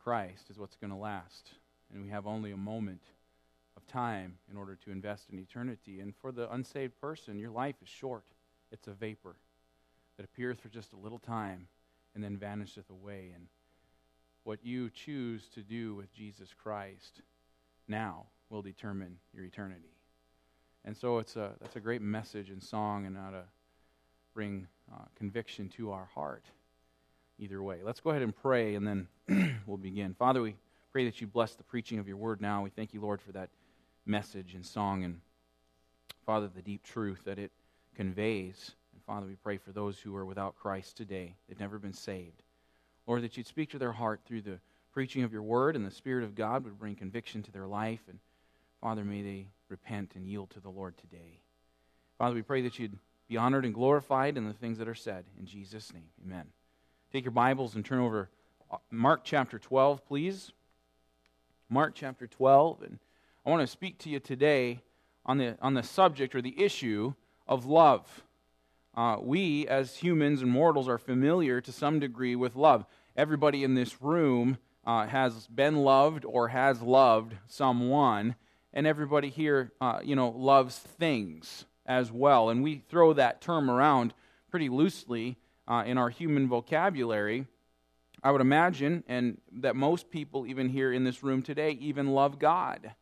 Christ is what's going to last. And we have only a moment of time in order to invest in eternity. And for the unsaved person, your life is short. It's a vapor that appeareth for just a little time and then vanisheth away. And what you choose to do with Jesus Christ now will determine your eternity. And so that's a great message and song, and ought to bring conviction to our heart either way. Let's go ahead and pray, and then we'll begin. Father, we pray that you bless the preaching of your word now. We thank you, Lord, for that message and song, and Father, the deep truth that it conveys. And Father, we pray for those who are without Christ today. They've never been saved. Lord, that you'd speak to their heart through the preaching of your word, and the Spirit of God would bring conviction to their life. And Father, may they repent and yield to the Lord today. Father, we pray that you'd be honored and glorified in the things that are said. In Jesus' name, amen. Take your Bibles and turn over Mark chapter 12, please. Mark chapter 12. And I want to speak to you today on the subject or the issue of love. We, as humans and mortals, are familiar to some degree with love. Everybody in this room has been loved or has loved someone, and everybody here, loves things as well. And we throw that term around pretty loosely in our human vocabulary. I would imagine, and that most people even here in this room today even love God.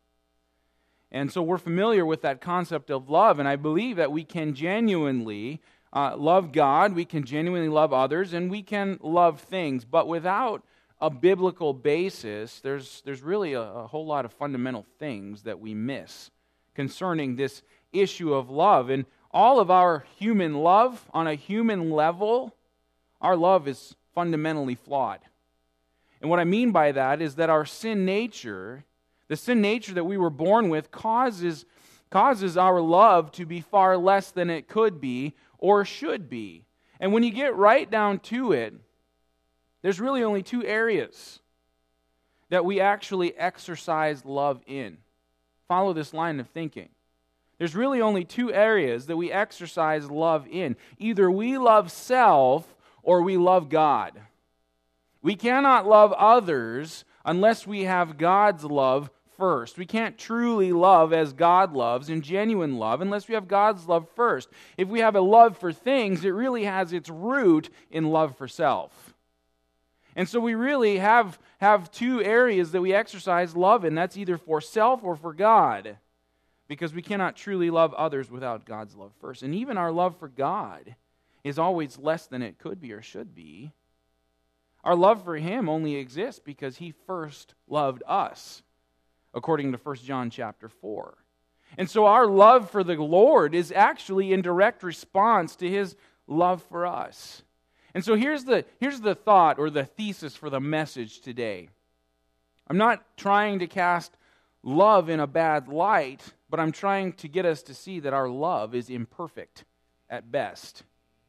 And so we're familiar with that concept of love, and I believe that we can genuinely love God, we can genuinely love others, and we can love things. But without a biblical basis, there's really a whole lot of fundamental things that we miss concerning this issue of love. And all of our human love, on a human level, our love is fundamentally flawed. And what I mean by that is that our sin nature, the sin nature that we were born with, causes our love to be far less than it could be or should be. And when you get right down to it, there's really only two areas that we actually exercise love in. Follow this line of thinking. There's really only two areas that we exercise love in. Either we love self or we love God. We cannot love others unless we have God's love first. We can't truly love as God loves in genuine love unless we have God's love first. If we have a love for things, it really has its root in love for self. And so we really have two areas that we exercise love in. That's either for self or for God, because we cannot truly love others without God's love first. And even our love for God is always less than it could be or should be. Our love for Him only exists because He first loved us, according to 1 John chapter 4. And so our love for the Lord is actually in direct response to His love for us. And so here's the thought or the thesis for the message today. I'm not trying to cast love in a bad light, but I'm trying to get us to see that our love is imperfect at best.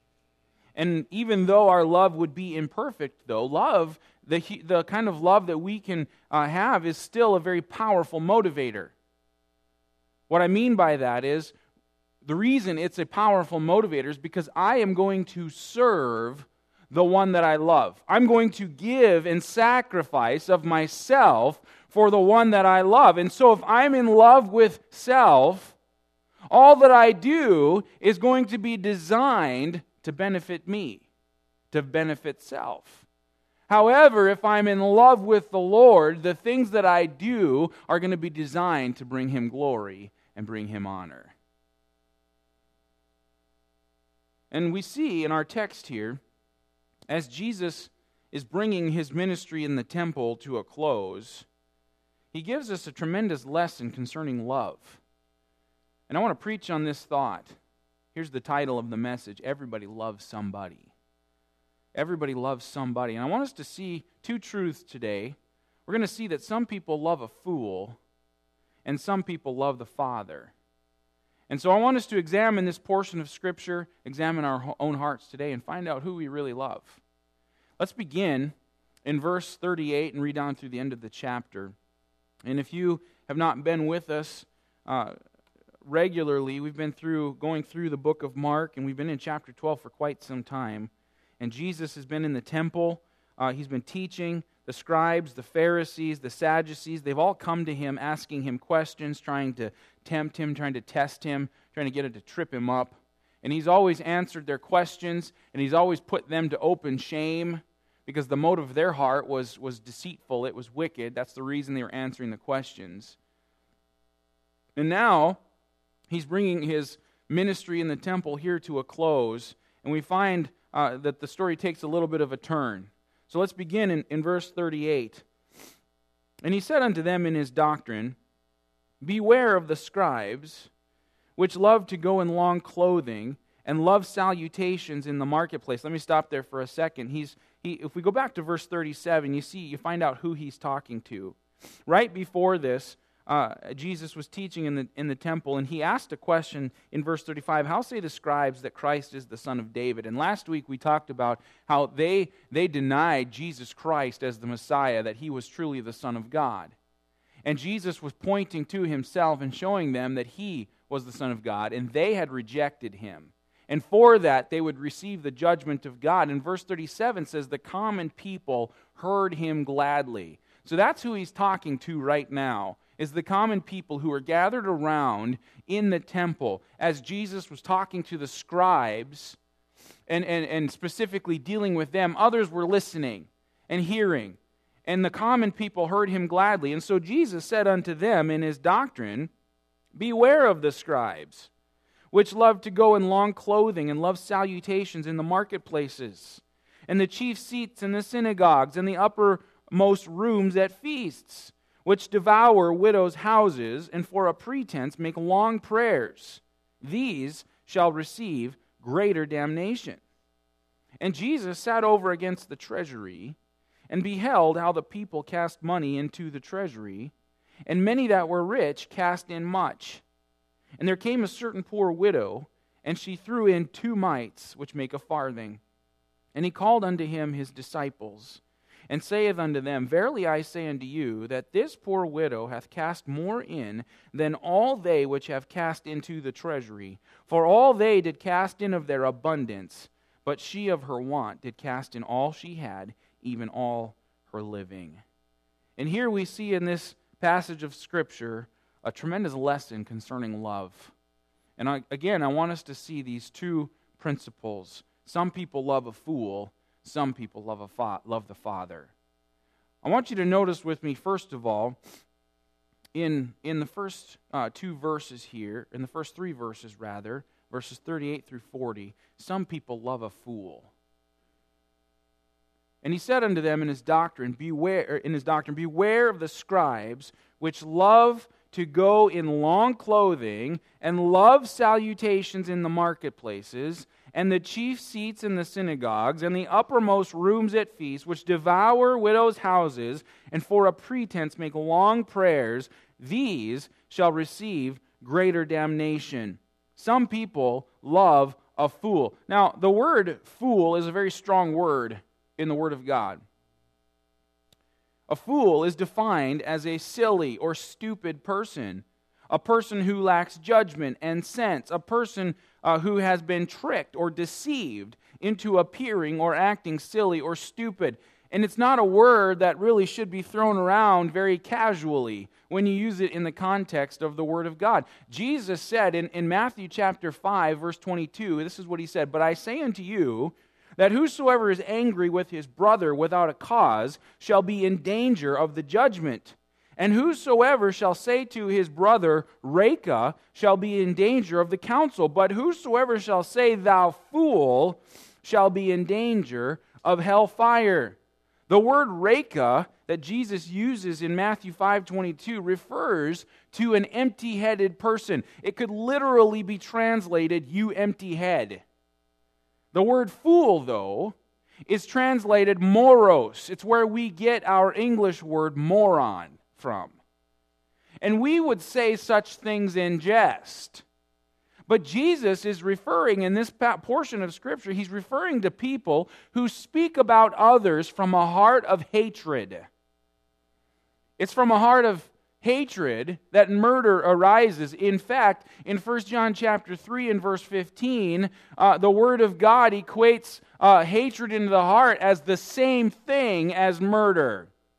And even though our love would be imperfect, though, love, the kind of love that we can have is still a very powerful motivator. What I mean by that is, the reason it's a powerful motivator is because I am going to serve the one that I love. I'm going to give and sacrifice of myself for the one that I love. And so if I'm in love with self, all that I do is going to be designed to benefit me, to benefit self. However, if I'm in love with the Lord, the things that I do are going to be designed to bring Him glory and bring Him honor. And we see in our text here, as Jesus is bringing His ministry in the temple to a close, He gives us a tremendous lesson concerning love. And I want to preach on this thought. Here's the title of the message: Everybody loves somebody. Everybody loves somebody. And I want us to see two truths today. We're going to see that some people love a fool, and some people love the Father. And so I want us to examine this portion of Scripture, examine our own hearts today, and find out who we really love. Let's begin in verse 38 and read down through the end of the chapter. And if you have not been with us regularly, we've been going through the book of Mark, and we've been in chapter 12 for quite some time. And Jesus has been in the temple. He's been teaching. the scribes, the Pharisees, the Sadducees, they've all come to him asking him questions, trying to tempt him, trying to test him, trying to get him to trip him up. And he's always answered their questions, and he's always put them to open shame because the motive of their heart was deceitful, it was wicked. That's the reason they were answering the questions. And now, he's bringing his ministry in the temple here to a close, and we find that the story takes a little bit of a turn. So let's begin in verse 38. And he said unto them in his doctrine, Beware of the scribes, which love to go in long clothing, and love salutations in the marketplace. Let me stop there for a second. If we go back to verse 37, you find out who he's talking to. Right before this, Jesus was teaching in the temple, and he asked a question in verse 35, How say the scribes that Christ is the Son of David? And last week we talked about how they denied Jesus Christ as the Messiah, that he was truly the Son of God. And Jesus was pointing to himself and showing them that he was the Son of God, and they had rejected him. And for that, they would receive the judgment of God. And verse 37 says, The common people heard him gladly. So that's who he's talking to right now, is the common people who are gathered around in the temple as Jesus was talking to the scribes and specifically dealing with them. Others were listening and hearing, and the common people heard him gladly. And so Jesus said unto them in his doctrine, Beware of the scribes, which love to go in long clothing and love salutations in the marketplaces, and the chief seats in the synagogues, and the uppermost rooms at feasts, which devour widows' houses, and for a pretense make long prayers. These shall receive greater damnation. And Jesus sat over against the treasury, and beheld how the people cast money into the treasury, and many that were rich cast in much. And there came a certain poor widow, and she threw in 2 mites, which make a farthing. And he called unto him his disciples, and saith unto them, Verily I say unto you, that this poor widow hath cast more in than all they which have cast into the treasury. For all they did cast in of their abundance, but she of her want did cast in all she had, even all her living. And here we see in this passage of Scripture a tremendous lesson concerning love. And I want us to see these 2 principles. Some people love a fool, some people love the Father. I want you to notice with me, first of all, in the first 2 verses here, in the first 3 verses rather, verses 38 through 40, some people love a fool. And he said unto them in his doctrine, Beware of the scribes, which love to go in long clothing, and love salutations in the marketplaces, and the chief seats in the synagogues, and the uppermost rooms at feasts, which devour widows' houses, and for a pretense make long prayers. These shall receive greater damnation. Some people love a fool. Now, the word fool is a very strong word in the Word of God. A fool is defined as a silly or stupid person, a person who lacks judgment and sense, a person who has been tricked or deceived into appearing or acting silly or stupid. And it's not a word that really should be thrown around very casually when you use it in the context of the Word of God. Jesus said in Matthew chapter 5, verse 22, this is what he said, But I say unto you, that whosoever is angry with his brother without a cause shall be in danger of the judgment. And whosoever shall say to his brother, Reka, shall be in danger of the council. But whosoever shall say, Thou fool, shall be in danger of hellfire. The word Reka that Jesus uses in Matthew 5:22 refers to an empty-headed person. It could literally be translated, you empty head. The word fool, though, is translated moros. It's where we get our English word moron from. And we would say such things in jest. But Jesus is referring, in this portion of Scripture, he's referring to people who speak about others from a heart of hatred. It's from a heart of hatred that murder arises. In fact, in 1 John chapter 3 and verse 15, the Word of God equates hatred into the heart as the same thing as murder.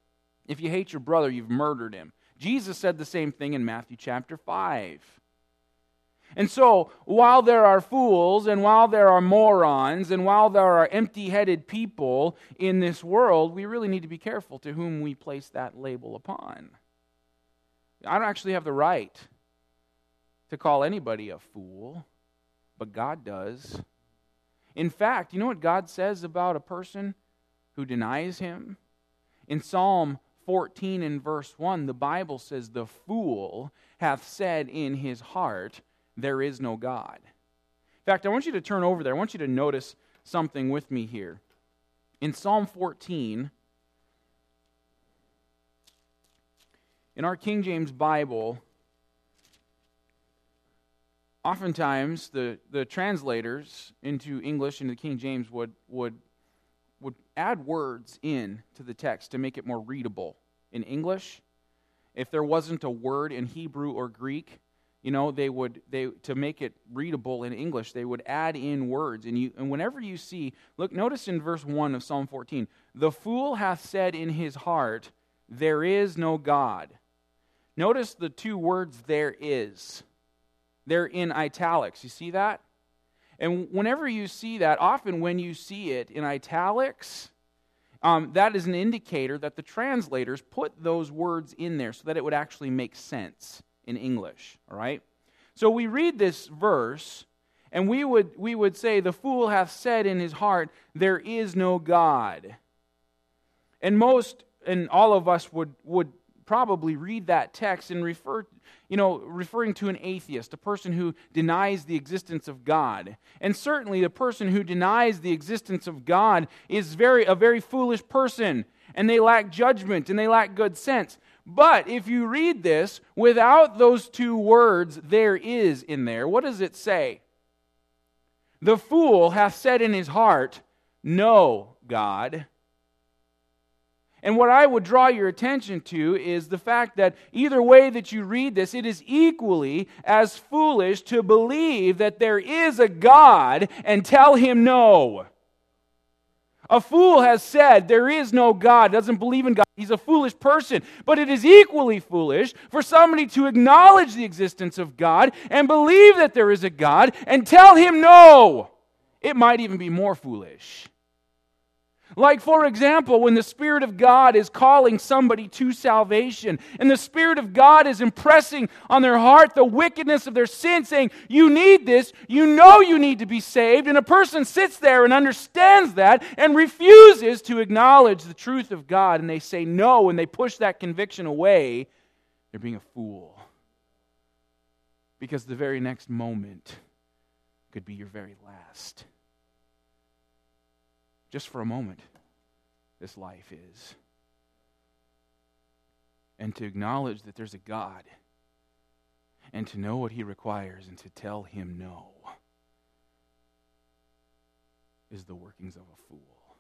If you hate your brother, you've murdered him. Jesus said the same thing in Matthew chapter 5. And so, while there are fools, and while there are morons, and while there are empty-headed people in this world, we really need to be careful to whom we place that label upon. I don't actually have the right to call anybody a fool, but God does. In fact, you know what God says about a person who denies Him? In Psalm 14 and verse 1, the Bible says, "The fool hath said in his heart, there is no God." In fact, I want you to turn over there. I want you to notice something with me here. In Psalm 14, in our King James Bible, oftentimes the translators into English, into King James, would add words in to the text to make it more readable. In English, if there wasn't a word in Hebrew or Greek, to make it readable in English, they would add in words. And whenever you see, look, notice in verse 1 of Psalm 14, "The fool hath said in his heart, there is no God." Notice the two words, "there is." They're in italics. You see that? And whenever you see that, often when you see it in italics, that is an indicator that the translators put those words in there so that it would actually make sense in English. All right? So we read this verse, and we would say, "The fool hath said in his heart, there is no God." And all of us would probably read that text and referring to an atheist, a person who denies the existence of God. And certainly the person who denies the existence of God is a very foolish person, and they lack judgment, and they lack good sense. But if you read this without those two words, "there is" in there, what does it say? "The fool hath said in his heart, no God." And what I would draw your attention to is the fact that either way that you read this, it is equally as foolish to believe that there is a God and tell Him no. A fool has said there is no God, doesn't believe in God. He's a foolish person. But it is equally foolish for somebody to acknowledge the existence of God and believe that there is a God and tell Him no. It might even be more foolish. Like, for example, when the Spirit of God is calling somebody to salvation, and the Spirit of God is impressing on their heart the wickedness of their sin, saying, "You need this, you know you need to be saved," and a person sits there and understands that and refuses to acknowledge the truth of God, and they say no, and they push that conviction away, they're being a fool. Because the very next moment could be your very last. Just for a moment, this life is. And to acknowledge that there's a God, and to know what He requires, and to tell Him no, is the workings of a fool.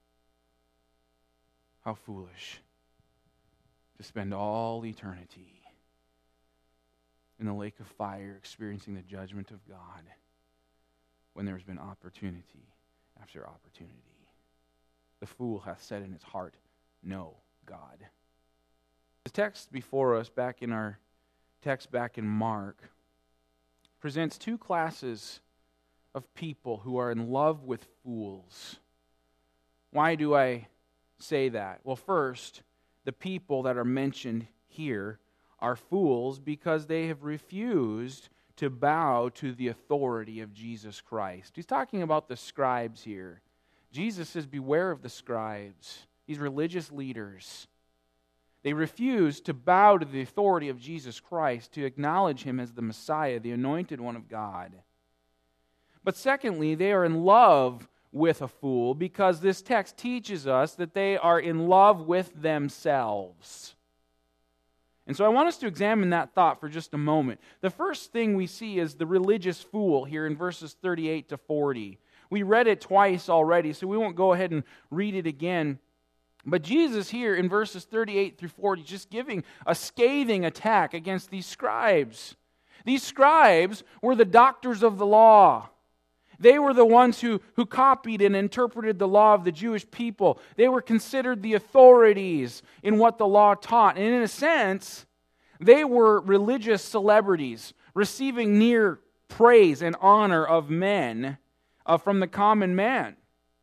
How foolish to spend all eternity in the lake of fire experiencing the judgment of God when there's been opportunity after opportunity. The fool hath said in his heart, no God. The text before us, back in our text back in Mark, presents two classes of people who are in love with fools. Why do I say that? Well, first, the people that are mentioned here are fools because they have refused to bow to the authority of Jesus Christ. He's talking about the scribes here. Jesus says, beware of the scribes, these religious leaders. They refuse to bow to the authority of Jesus Christ, to acknowledge Him as the Messiah, the anointed one of God. But secondly, they are in love with a fool because this text teaches us that they are in love with themselves. And so I want us to examine that thought for just a moment. The first thing we see is the religious fool here in verses 38 to 40. We read it twice already, so we won't go ahead and read it again. But Jesus here in verses 38 through 40 is just giving a scathing attack against these scribes. These scribes were the doctors of the law. They were the ones who copied and interpreted the law of the Jewish people. They were considered the authorities in what the law taught. And in a sense, they were religious celebrities, receiving near praise and honor of men from the common man.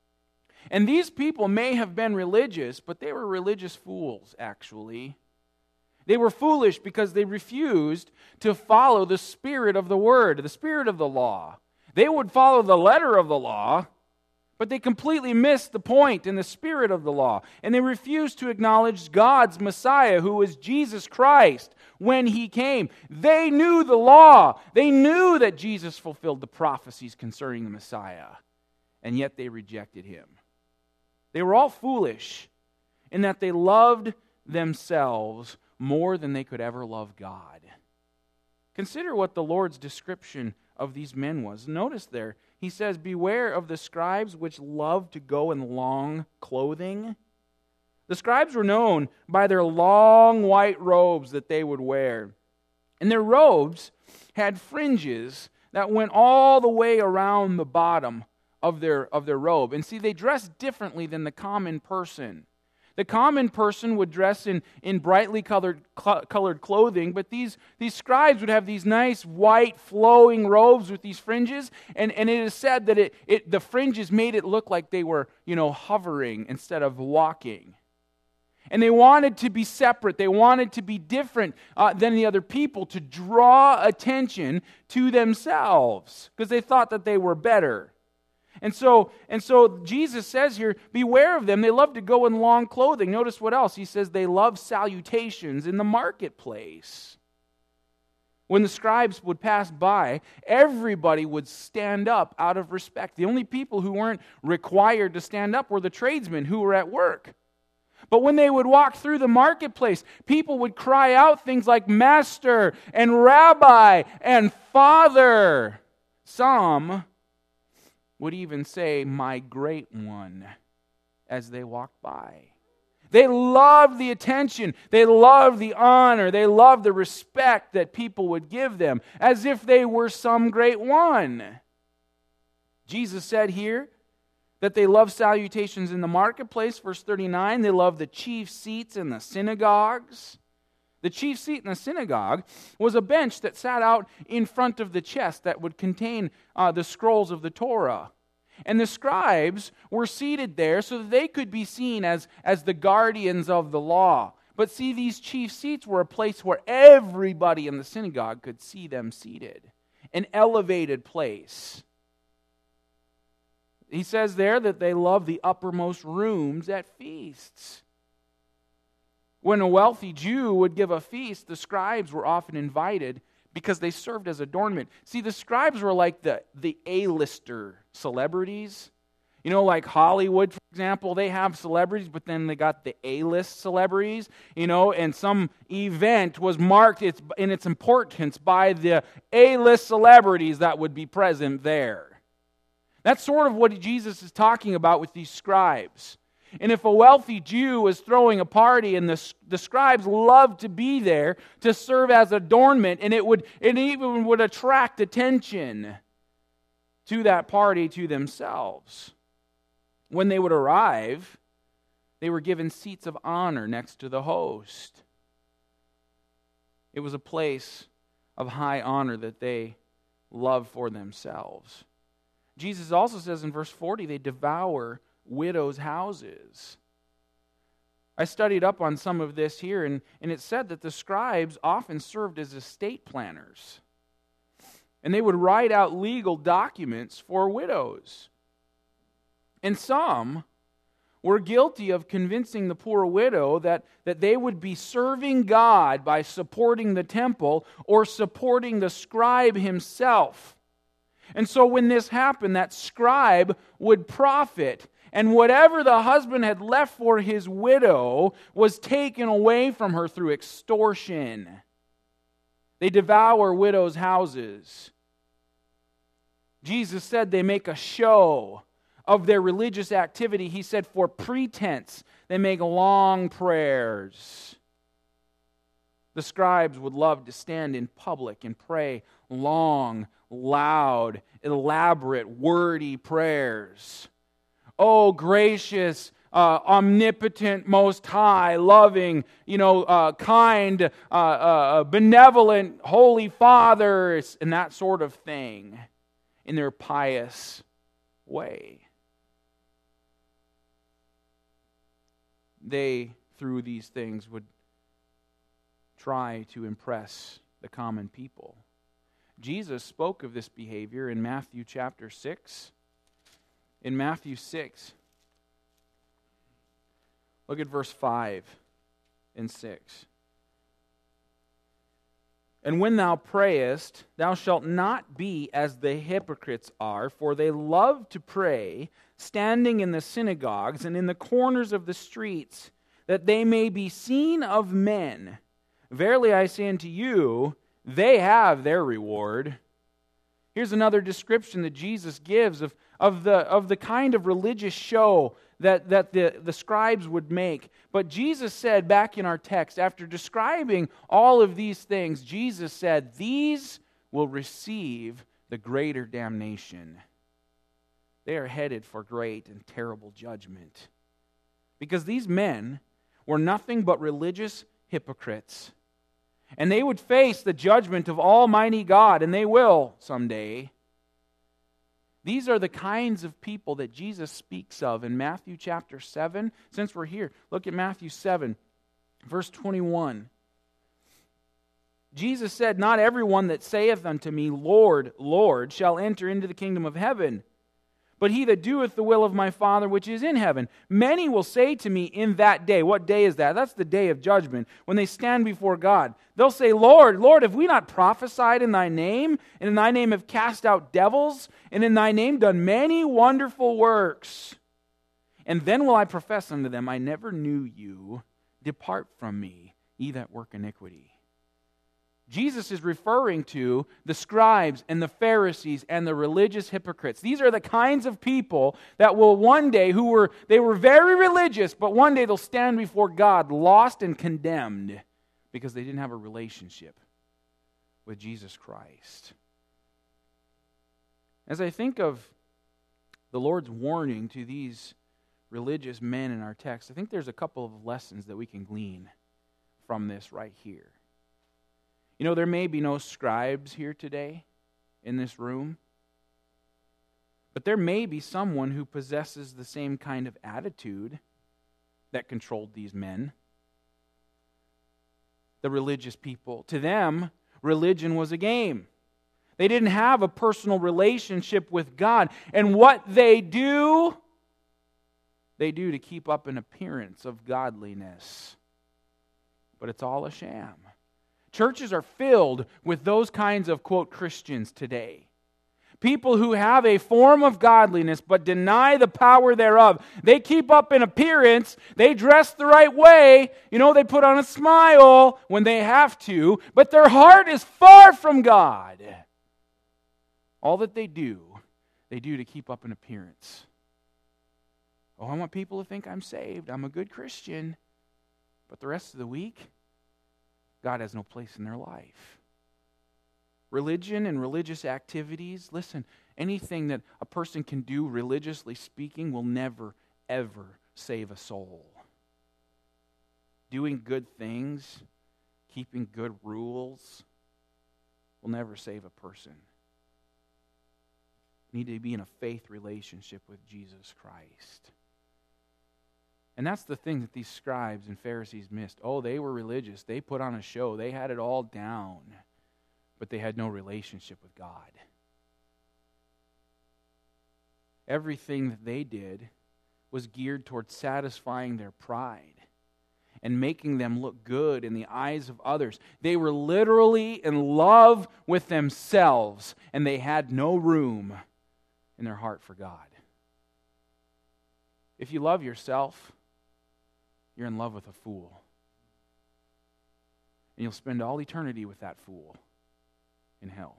And these people may have been religious, but they were religious fools, actually. They were foolish because they refused to follow the spirit of the word, the spirit of the law. They would follow the letter of the law, but they completely missed the point in the spirit of the law. And they refused to acknowledge God's Messiah, who was Jesus Christ, when He came. They knew the law. They knew that Jesus fulfilled the prophecies concerning the Messiah, and yet they rejected Him. They were all foolish in that they loved themselves more than they could ever love God. Consider what the Lord's description of these men was. Notice there, He says, "Beware of the scribes which love to go in long clothing." The scribes were known by their long white robes that they would wear. And their robes had fringes that went all the way around the bottom of their robe. And see, they dressed differently than the common person. The common person would dress in brightly colored clothing, but these scribes would have these nice white flowing robes with these fringes, and it is said that the fringes made it look like they were, hovering instead of walking. And they wanted to be separate. They wanted to be different than the other people, to draw attention to themselves, because they thought that they were better. And so Jesus says here, beware of them. They love to go in long clothing. Notice what else. He says they love salutations in the marketplace. When the scribes would pass by, everybody would stand up out of respect. The only people who weren't required to stand up were the tradesmen who were at work. But when they would walk through the marketplace, people would cry out things like Master and Rabbi and Father. Some would even say, My Great One, as they walked by. They loved the attention. They loved the honor. They loved the respect that people would give them, as if they were some great one. Jesus said here that they love salutations in the marketplace. Verse 39, they love the chief seats in the synagogues. The chief seat in the synagogue was a bench that sat out in front of the chest that would contain the scrolls of the Torah. And the scribes were seated there so that they could be seen as the guardians of the law. But see, these chief seats were a place where everybody in the synagogue could see them seated. An elevated place. He says there that they love the uppermost rooms at feasts. When a wealthy Jew would give a feast, the scribes were often invited because they served as adornment. See, the scribes were like the A-lister celebrities. Like Hollywood, for example, they have celebrities, but then they got the A-list celebrities, and some event was marked in its importance by the A-list celebrities that would be present there. That's sort of what Jesus is talking about with these scribes. And if a wealthy Jew was throwing a party, and the scribes loved to be there to serve as adornment, and it even would attract attention to that party to themselves. When they would arrive, they were given seats of honor next to the host. It was a place of high honor that they loved for themselves. Jesus also says in verse 40, they devour widows' houses. I studied up on some of this here, and it said that the scribes often served as estate planners. And they would write out legal documents for widows. And some were guilty of convincing the poor widow that they would be serving God by supporting the temple or supporting the scribe himself. And so when this happened, that scribe would profit, and whatever the husband had left for his widow was taken away from her through extortion. They devour widows' houses. Jesus said they make a show of their religious activity. He said for pretense, they make long prayers. The scribes would love to stand in public and pray long, loud, elaborate, wordy prayers. Oh, gracious, omnipotent, most high, loving, kind, benevolent, holy Father, and that sort of thing in their pious way. They, through these things, would try to impress the common people. Jesus spoke of this behavior in Matthew chapter 6. In Matthew 6, look at verse 5 and 6. And when thou prayest, thou shalt not be as the hypocrites are, for they love to pray, standing in the synagogues and in the corners of the streets, that they may be seen of men. Verily I say unto you, they have their reward. Here's another description that Jesus gives of the kind of religious show that the scribes would make. But Jesus said back in our text, after describing all of these things, Jesus said, these will receive the greater damnation. They are headed for great and terrible judgment. Because these men were nothing but religious hypocrites. And they would face the judgment of Almighty God, and they will someday. These are the kinds of people that Jesus speaks of in Matthew chapter 7. Since we're here, look at Matthew 7, verse 21. Jesus said, not everyone that saith unto me, Lord, Lord, shall enter into the kingdom of heaven, but he that doeth the will of my Father which is in heaven. Many will say to me in that day. What day is that? That's the day of judgment, when they stand before God. They'll say, Lord, Lord, have we not prophesied in thy name? And in thy name have cast out devils? And in thy name done many wonderful works? And then will I profess unto them, I never knew you. Depart from me, ye that work iniquity. Jesus is referring to the scribes and the Pharisees and the religious hypocrites. These are the kinds of people that will one day, they were very religious, but one day they'll stand before God lost and condemned because they didn't have a relationship with Jesus Christ. As I think of the Lord's warning to these religious men in our text, I think there's a couple of lessons that we can glean from this right here. There may be no scribes here today in this room, but there may be someone who possesses the same kind of attitude that controlled these men. The religious people. To them, religion was a game. They didn't have a personal relationship with God. And what they do to keep up an appearance of godliness. But it's all a sham. Churches are filled with those kinds of, quote, Christians today. People who have a form of godliness but deny the power thereof. They keep up an appearance. They dress the right way. They put on a smile when they have to. But their heart is far from God. All that they do to keep up an appearance. Oh, I want people to think I'm saved. I'm a good Christian. But the rest of the week, God has no place in their life. Religion and religious activities, listen, anything that a person can do religiously speaking will never, ever save a soul. Doing good things, keeping good rules, will never save a person. You need to be in a faith relationship with Jesus Christ. And that's the thing that these scribes and Pharisees missed. Oh, they were religious. They put on a show. They had it all down. But they had no relationship with God. Everything that they did was geared towards satisfying their pride and making them look good in the eyes of others. They were literally in love with themselves, and they had no room in their heart for God. If you love yourself, you're in love with a fool. And you'll spend all eternity with that fool in hell.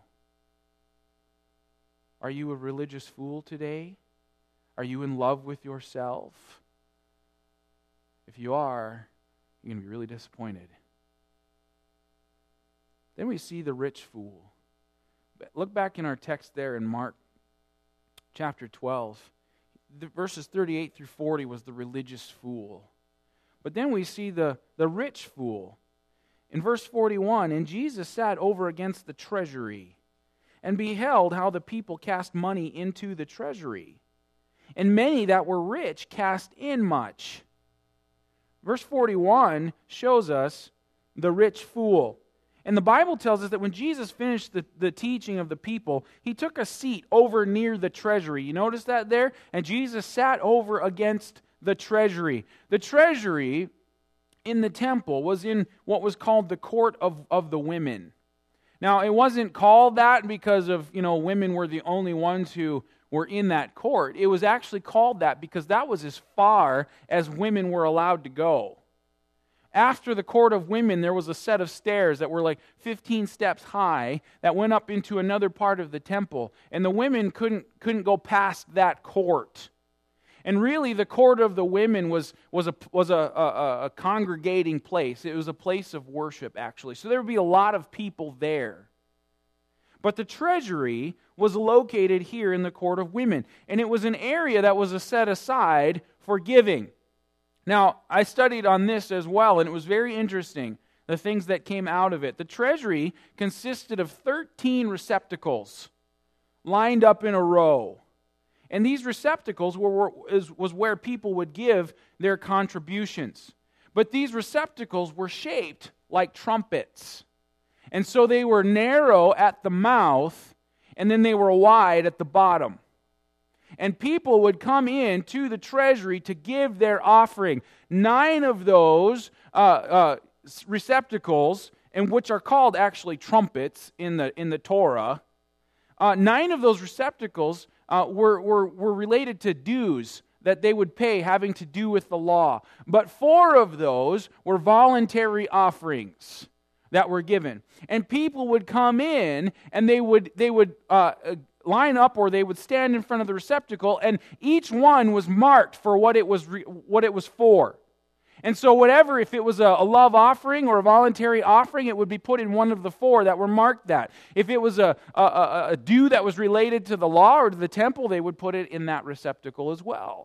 Are you a religious fool today? Are you in love with yourself? If you are, you're going to be really disappointed. Then we see the rich fool. Look back in our text there in Mark chapter 12. Verses 38 through 40 was the religious fool. But then we see the rich fool. In verse 41, and Jesus sat over against the treasury, and beheld how the people cast money into the treasury. And many that were rich cast in much. Verse 41 shows us the rich fool. And the Bible tells us that when Jesus finished the teaching of the people, he took a seat over near the treasury. You notice that there? And Jesus sat over against the treasury. The treasury in the temple was in what was called the court of the women. Now, it wasn't called that because of, women were the only ones who were in that court. It was actually called that because that was as far as women were allowed to go. After the court of women, there was a set of stairs that were like 15 steps high that went up into another part of the temple. And the women couldn't go past that court. And really, the court of the women was a congregating place. It was a place of worship, actually. So there would be a lot of people there. But the treasury was located here in the court of women. And it was an area that was set aside for giving. Now, I studied on this as well, and it was very interesting, the things that came out of it. The treasury consisted of 13 receptacles lined up in a row. And these receptacles was where people would give their contributions. But these receptacles were shaped like trumpets. And so they were narrow at the mouth, and then they were wide at the bottom. And people would come in to the treasury to give their offering. 9 of those receptacles, and which are called actually trumpets in the Torah, 9 of those receptacles were related to dues that they would pay having to do with the law. But 4 of those were voluntary offerings that were given. And people would come in and they would line up, or they would stand in front of the receptacle, and each one was marked for what it was for. And so whatever, if it was a love offering or a voluntary offering, it would be put in one of the 4 that were marked that. If it was a due that was related to the law or to the temple, they would put it in that receptacle as well.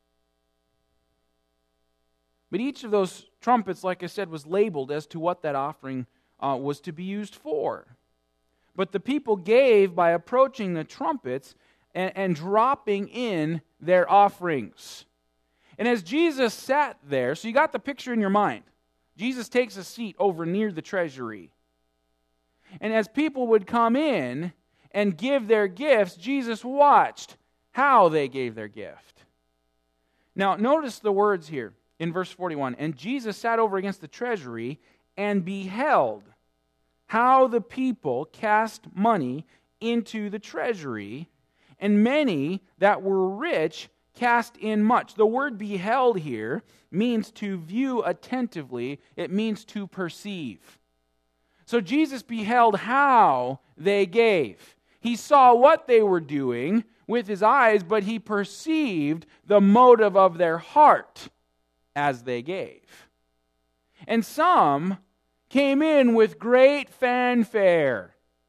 But each of those trumpets, like I said, was labeled as to what that offering was to be used for. But the people gave by approaching the trumpets and dropping in their offerings. And as Jesus sat there, so you got the picture in your mind. Jesus takes a seat over near the treasury. And as people would come in and give their gifts, Jesus watched how they gave their gift. Now, notice the words here in verse 41. And Jesus sat over against the treasury and beheld how the people cast money into the treasury, and many that were rich cast in much. The word beheld here means to view attentively. It means to perceive. So Jesus beheld how they gave. He saw what they were doing with his eyes, but he perceived the motive of their heart as they gave. And some came in with great fanfare.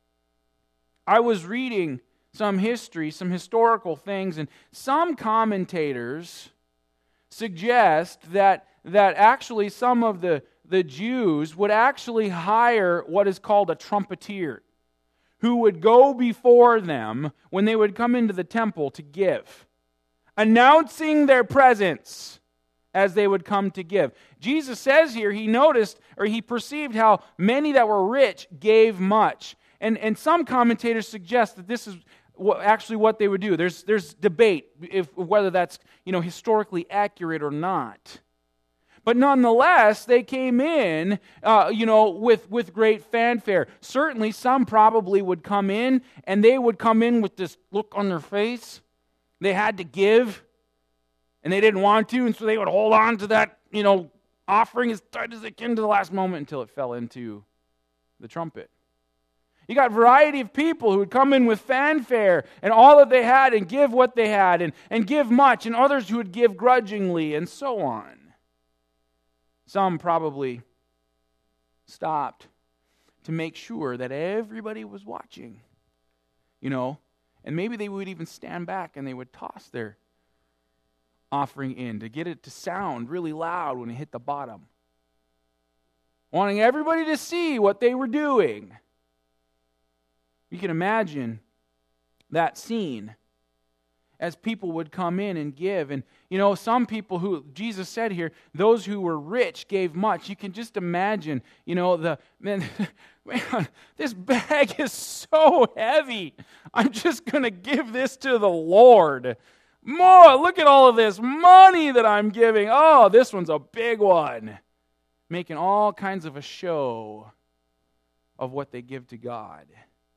I was reading some history, some historical things, and some commentators suggest that actually some of the Jews would actually hire what is called a trumpeter, who would go before them when they would come into the temple to give, announcing their presence as they would come to give. Jesus says here he noticed, or he perceived how many that were rich gave much. And some commentators suggest that this is actually what they would do. There's debate whether that's historically accurate or not. But nonetheless, they came in with great fanfare. Certainly some probably would come in, and they would come in with this look on their face. They had to give, and they didn't want to, and so they would hold on to that, offering as tight as they can to the last moment until it fell into the trumpet. You got a variety of people who would come in with fanfare and all that they had and give what they had and give much, and others who would give grudgingly and so on. Some probably stopped. to make sure that everybody was watching, and maybe they would even stand back and they would toss their offering in to get it to sound really loud when it hit the bottom, wanting everybody to see what they were doing. You can imagine that scene as people would come in and give. And, some people who, Jesus said here, those who were rich gave much. You can just imagine, man, this bag is so heavy. I'm just going to give this to the Lord. More, look at all of this money that I'm giving. Oh, this one's a big one. Making all kinds of a show of what they give to God.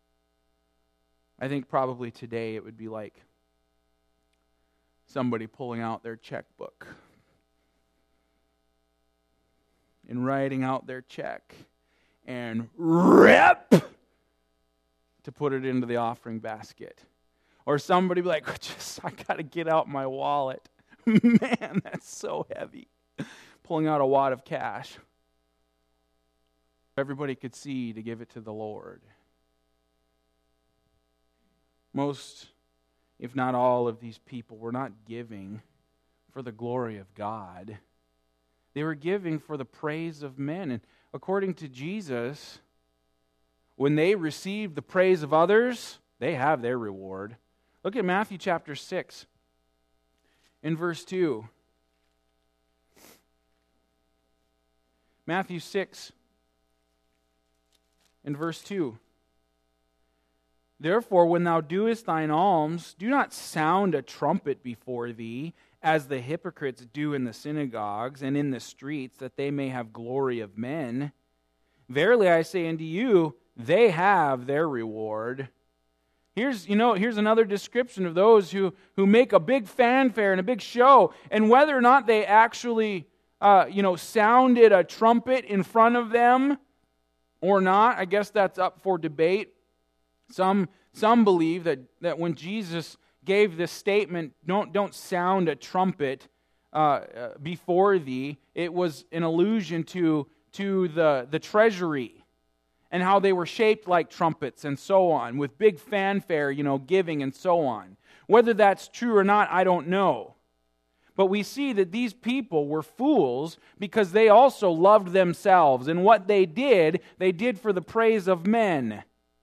I think probably today it would be like somebody pulling out their checkbook and writing out their check and rip to put it into the offering basket. Or somebody be like, I got to get out my wallet. Man, that's so heavy. Pulling out a wad of cash. Everybody could see to give it to the Lord. Most, if not all of these people were not giving for the glory of God. They were giving for the praise of men. And according to Jesus, when they receive the praise of others, they have their reward. Look at Matthew chapter 6 in verse 2. Matthew 6 in verse 2. Therefore, when thou doest thine alms, do not sound a trumpet before thee, as the hypocrites do in the synagogues and in the streets, that they may have glory of men. Verily I say unto you, they have their reward. Here's another description of those who make a big fanfare and a big show, and whether or not they actually sounded a trumpet in front of them or not, I guess that's up for debate. Some believe that when Jesus gave this statement, don't sound a trumpet before thee, it was an allusion to the treasury and how they were shaped like trumpets and so on, with big fanfare, giving and so on. Whether that's true or not, I don't know. But we see that these people were fools because they also loved themselves, and what they did for the praise of men.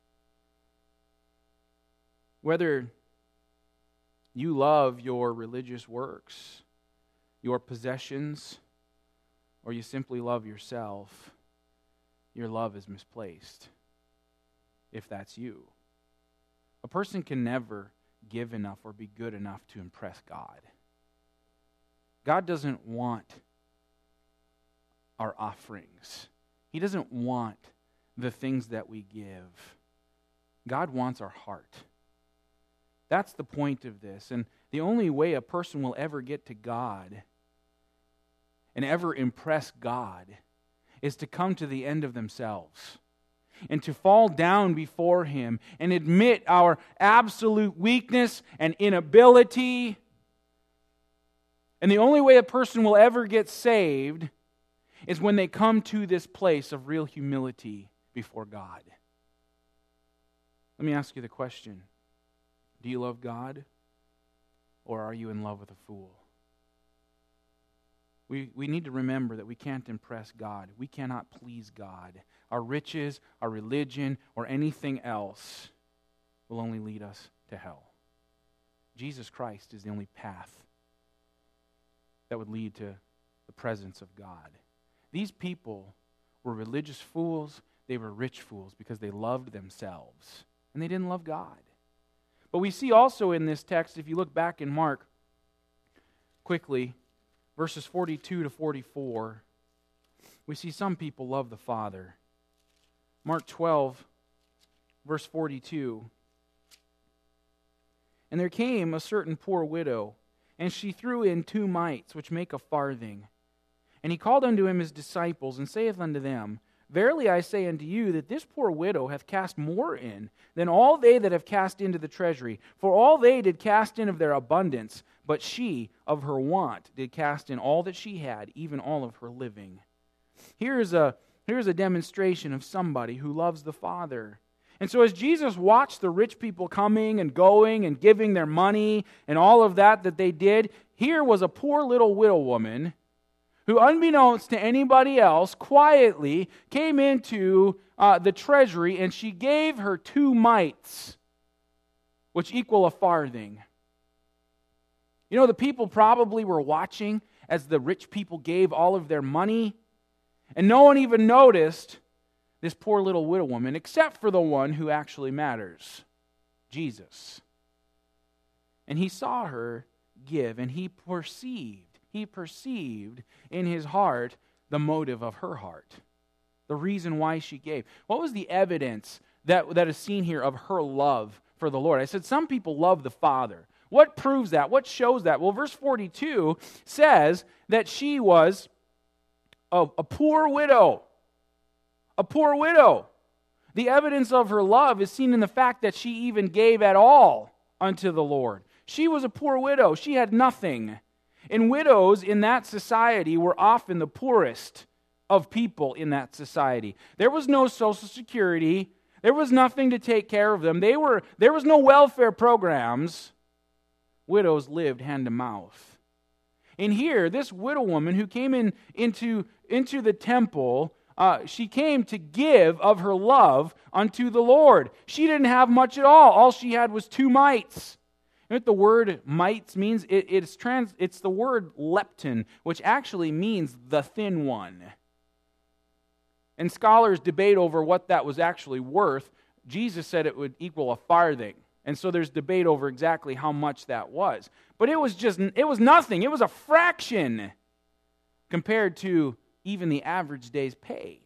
Whether you love your religious works, your possessions, or you simply love yourself, your love is misplaced, if that's you. A person can never give enough or be good enough to impress God. God doesn't want our offerings. He doesn't want the things that we give. God wants our heart. That's the point of this. And the only way a person will ever get to God and ever impress God is to come to the end of themselves and to fall down before Him and admit our absolute weakness and inability. And the only way a person will ever get saved is when they come to this place of real humility before God. Let me ask you the question. Do you love God, or are you in love with a fool? We need to remember that we can't impress God. We cannot please God. Our riches, our religion, or anything else will only lead us to hell. Jesus Christ is the only path that would lead to the presence of God. These people were religious fools. They were rich fools because they loved themselves, and they didn't love God. But we see also in this text, if you look back in Mark quickly, verses 42 to 44, we see some people love the Father. Mark 12, verse 42. And there came a certain poor widow, and she threw in 2 mites, which make a farthing. And he called unto him his disciples, and saith unto them, Verily I say unto you, that this poor widow hath cast more in than all they that have cast into the treasury. For all they did cast in of their abundance, but she of her want did cast in all that she had, even all of her living. Here is a Here's a demonstration of somebody who loves the Father. And so as Jesus watched the rich people coming and going and giving their money and all of that they did, here was a poor little widow woman who, unbeknownst to anybody else, quietly came into the treasury, and she gave her 2 mites, which equal a farthing. You know, the people probably were watching as the rich people gave all of their money, and no one even noticed this poor little widow woman, except for the one who actually matters, Jesus. And he saw her give, and he perceived in his heart the motive of her heart, the reason why she gave. What was the evidence that is seen here of her love for the Lord? I said some people love the Father. What proves that? What shows that? Well, verse 42 says that she was a poor widow. A poor widow. The evidence of her love is seen in the fact that she even gave at all unto the Lord. She was a poor widow. She had nothing. And widows in that society were often the poorest of people in that society. There was no Social Security. There was nothing to take care of them. There was no welfare programs. Widows lived hand to mouth. And here, this widow woman who came into the temple, she came to give of her love unto the Lord. She didn't have much at all. All she had was 2 mites. You know what the word mites means? It's the word lepton, which actually means the thin one. And scholars debate over what that was actually worth. Jesus said it would equal a farthing. And so there's debate over exactly how much that was. But it was nothing. It was a fraction compared to even the average day's pay.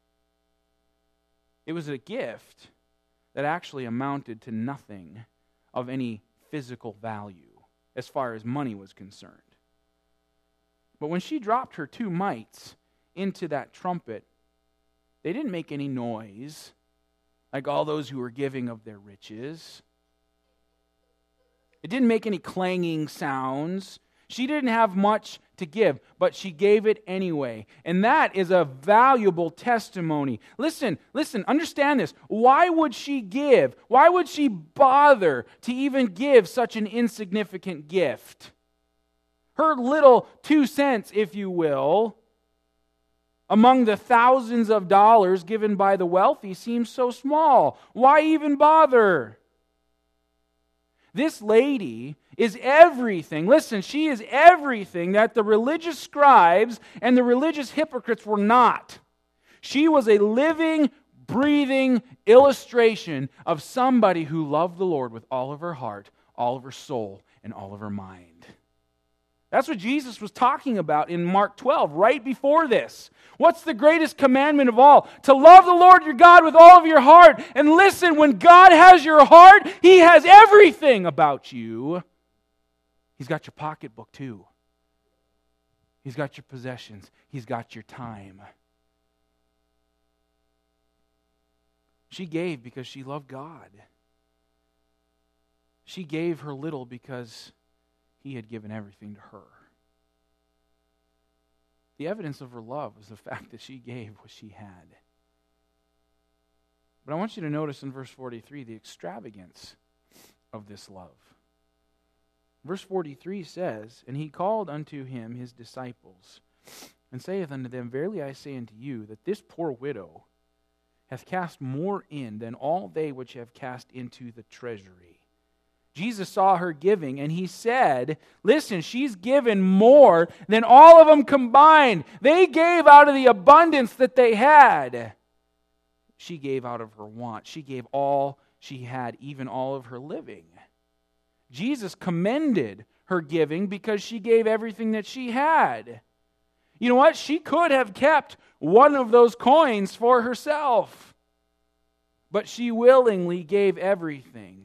It was a gift that actually amounted to nothing of any physical value as far as money was concerned. But when she dropped her 2 mites into that trumpet, they didn't make any noise like all those who were giving of their riches. It didn't make any clanging sounds. She didn't have much to give, but she gave it anyway. And that is a valuable testimony. Listen, understand this. Why would she give? Why would she bother to even give such an insignificant gift? Her little 2 cents, if you will, among the thousands of dollars given by the wealthy seems so small. Why even bother? This lady is everything. Listen, she is everything that the religious scribes and the religious hypocrites were not. She was a living, breathing illustration of somebody who loved the Lord with all of her heart, all of her soul, and all of her mind. That's what Jesus was talking about in Mark 12, right before this. What's the greatest commandment of all? To love the Lord your God with all of your heart. And listen, when God has your heart, He has everything about you. He's got your pocketbook too. He's got your possessions. He's got your time. She gave because she loved God. She gave her little because He had given everything to her. The evidence of her love was the fact that she gave what she had. But I want you to notice in verse 43 the extravagance of this love. Verse 43 says, "And he called unto him his disciples, and saith unto them, Verily I say unto you, that this poor widow hath cast more in than all they which have cast into the treasury." Jesus saw her giving, and He said, listen, she's given more than all of them combined. They gave out of the abundance that they had. She gave out of her want. She gave all she had, even all of her living. Jesus commended her giving because she gave everything that she had. You know what? She could have kept one of those coins for herself, but she willingly gave everything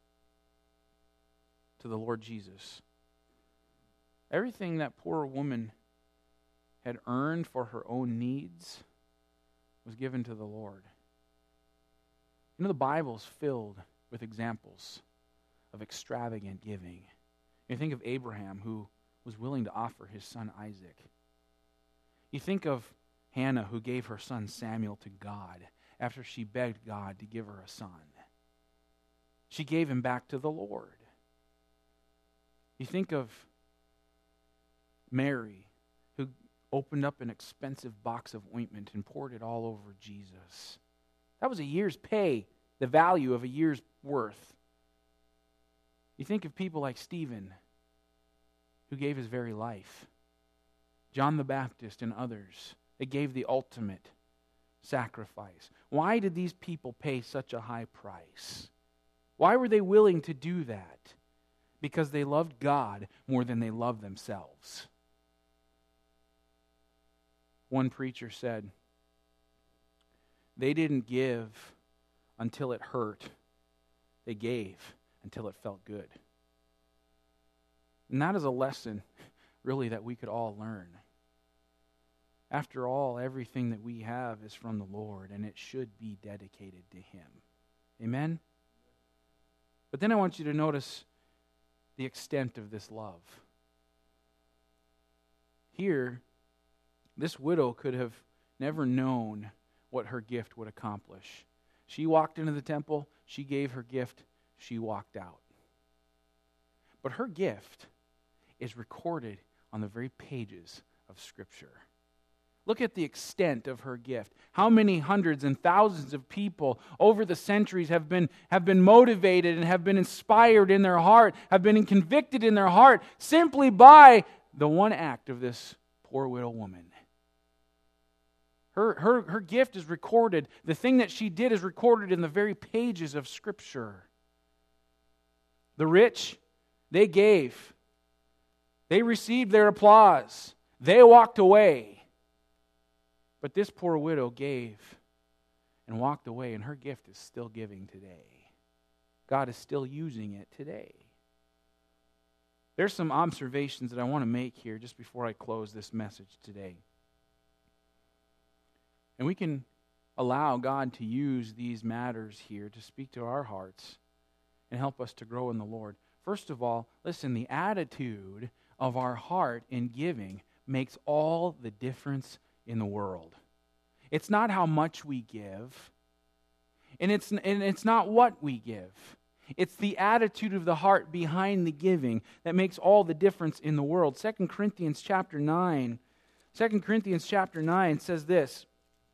to the Lord Jesus. Everything that poor woman had earned for her own needs was given to the Lord. You know, the Bible's filled with examples of extravagant giving. You think of Abraham, who was willing to offer his son Isaac. You think of Hannah, who gave her son Samuel to God after she begged God to give her a son. She gave him back to the Lord. You think of Mary, who opened up an expensive box of ointment and poured it all over Jesus. That was a year's pay, the value of a year's worth. You think of people like Stephen, who gave his very life. John the Baptist and others, they gave the ultimate sacrifice. Why did these people pay such a high price? Why were they willing to do that? Because they loved God more than they loved themselves. One preacher said, they didn't give until it hurt. They gave until it felt good. And that is a lesson, really, that we could all learn. After all, everything that we have is from the Lord, and it should be dedicated to Him. Amen? But then I want you to notice the extent of this love. Here, this widow could have never known what her gift would accomplish. She walked into the temple, she gave her gift, she walked out. But her gift is recorded on the very pages of Scripture. Look at the extent of her gift. How many hundreds and thousands of people over the centuries have been motivated and have been inspired in their heart, have been convicted in their heart simply by the one act of this poor widow woman. Her gift is recorded. The thing that she did is recorded in the very pages of Scripture. The rich, they gave. They received their applause. They walked away. But this poor widow gave and walked away, and her gift is still giving today. God is still using it today. There's some observations that I want to make here just before I close this message today. And we can allow God to use these matters here to speak to our hearts and help us to grow in the Lord. First of all, listen, the attitude of our heart in giving makes all the difference in the world. It's not how much we give, and it's not what we give. It's the attitude of the heart behind the giving that makes all the difference in the world. 2 Corinthians chapter 9 says this.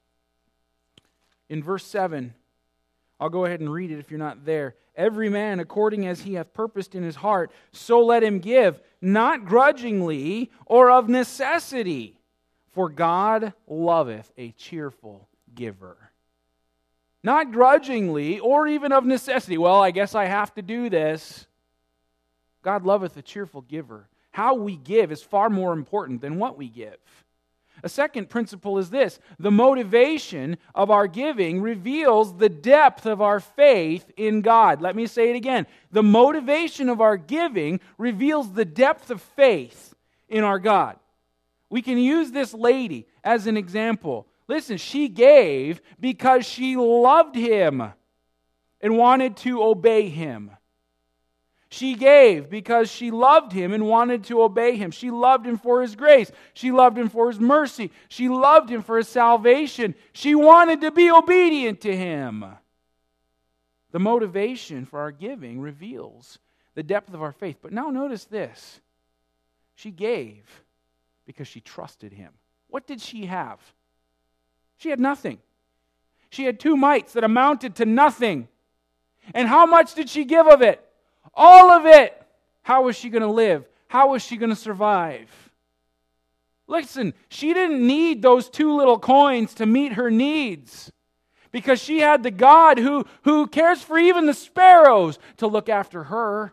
In verse 7, I'll go ahead and read it if you're not there. Every man according as he hath purposed in his heart, so let him give, not grudgingly or of necessity. For God loveth a cheerful giver. Not grudgingly or even of necessity. Well, I guess I have to do this. God loveth a cheerful giver. How we give is far more important than what we give. A second principle is this. The motivation of our giving reveals the depth of our faith in God. Let me say it again. The motivation of our giving reveals the depth of faith in our God. We can use this lady as an example. Listen, she gave because she loved Him and wanted to obey Him. She gave because she loved Him and wanted to obey Him. She loved Him for His grace. She loved Him for His mercy. She loved Him for His salvation. She wanted to be obedient to Him. The motivation for our giving reveals the depth of our faith. But now notice this. She gave because she trusted Him. What did she have? She had nothing. She had 2 mites that amounted to nothing. And how much did she give of it? All of it. How was she going to live? How was she going to survive? Listen, she didn't need those 2 little coins to meet her needs because she had the God who cares for even the sparrows to look after her.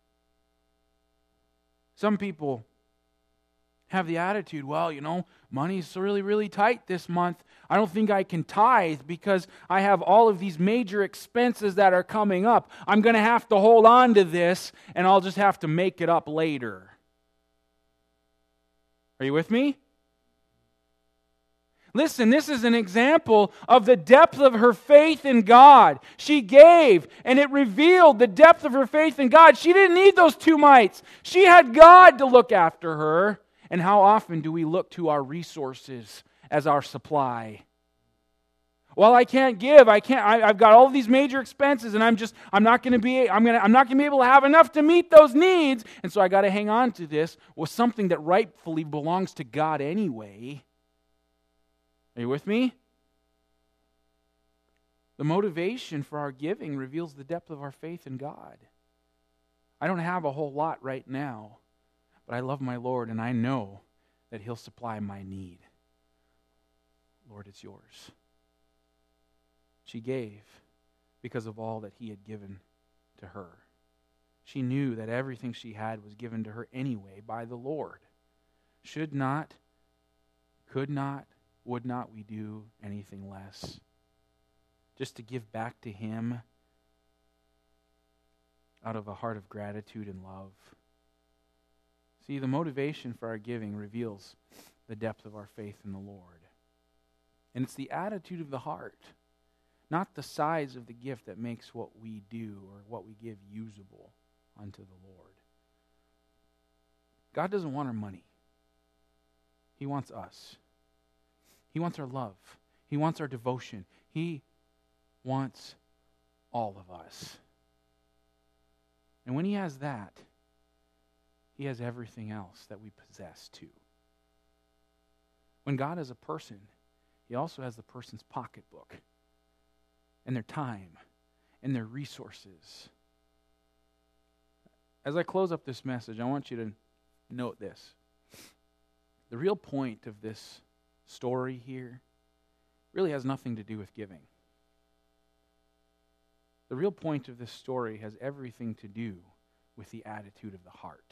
Some people have the attitude, well, money's really, really tight this month. I don't think I can tithe because I have all of these major expenses that are coming up. I'm going to have to hold on to this, and I'll just have to make it up later. Are you with me? Listen, this is an example of the depth of her faith in God. She gave, and it revealed the depth of her faith in God. She didn't need those 2 mites. She had God to look after her. And how often do we look to our resources as our supply. Well, I can't give. I've got all of these major expenses, and I'm not going to be able to have enough to meet those needs, and so I got to hang on to this with something that rightfully belongs to God anyway. Are you with me? The motivation for our giving reveals the depth of our faith in God. I don't have a whole lot right now, but I love my Lord, and I know that He'll supply my need. Lord, it's yours. She gave because of all that He had given to her. She knew that everything she had was given to her anyway by the Lord. Should not, could not, would not we do anything less? Just to give back to Him out of a heart of gratitude and love. See, the motivation for our giving reveals the depth of our faith in the Lord. And it's the attitude of the heart, not the size of the gift, that makes what we do or what we give usable unto the Lord. God doesn't want our money. He wants us. He wants our love. He wants our devotion. He wants all of us. And when He has that, He has everything else that we possess too. When God has a person, He also has the person's pocketbook and their time and their resources. As I close up this message, I want you to note this. The real point of this story here really has nothing to do with giving. The real point of this story has everything to do with the attitude of the heart.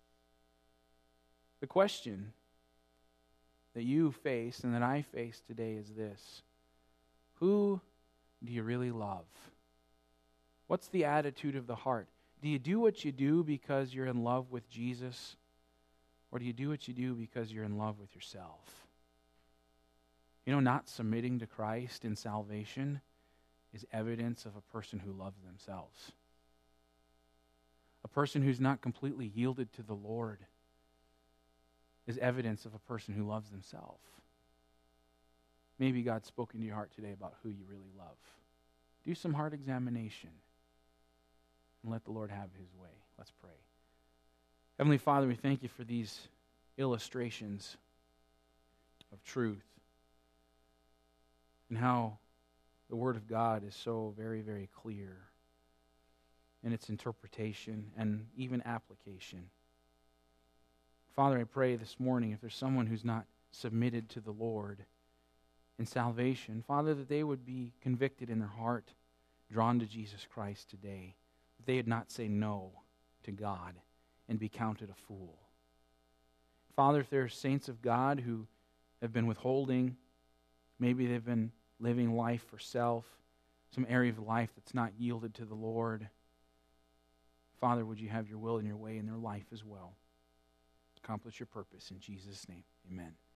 The question that you face and that I face today is this: who do you really love? What's the attitude of the heart? Do you do what you do because you're in love with Jesus? Or do you do what you do because you're in love with yourself? You know, not submitting to Christ in salvation is evidence of a person who loves themselves. A person who's not completely yielded to the Lord is evidence of a person who loves themselves. Maybe God's spoken to your heart today about who you really love. Do some heart examination and let the Lord have His way. Let's pray. Heavenly Father, we thank You for these illustrations of truth and how the Word of God is so very, very clear in its interpretation and even application. Father, I pray this morning, if there's someone who's not submitted to the Lord in salvation, Father, that they would be convicted in their heart, drawn to Jesus Christ today, that they would not say no to God and be counted a fool. Father, if there are saints of God who have been withholding, maybe they've been living life for self, some area of life that's not yielded to the Lord, Father, would You have Your will and Your way in their life as well? Accomplish Your purpose in Jesus' name. Amen.